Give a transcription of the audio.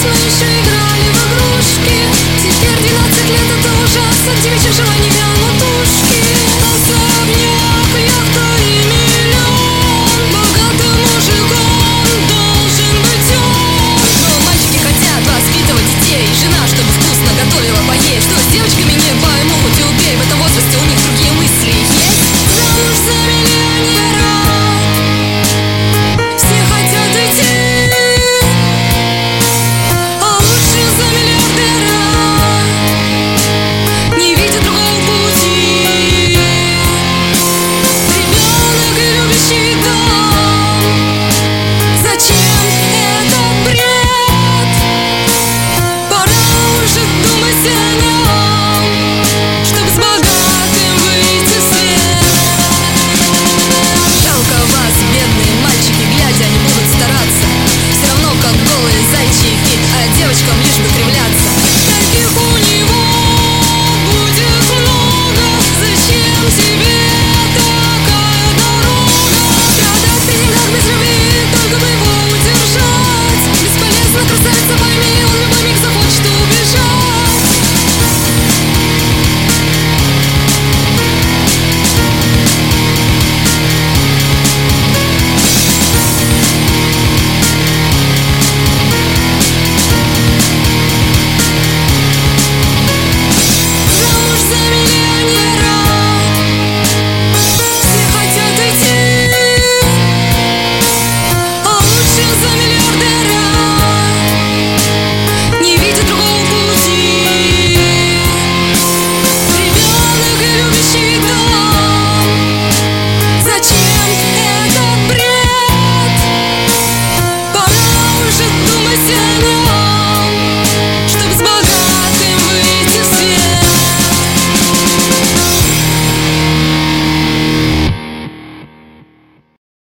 мы еще играли в игрушки. Теперь 12 лет, это ужасно, девичьих желаний вянут ушки. Особняк, яхта и миллион, богатым мужиком должен быть он. Но мальчики хотят воспитывать детей, жена, чтобы вкусно готовила поесть. Что с девочкой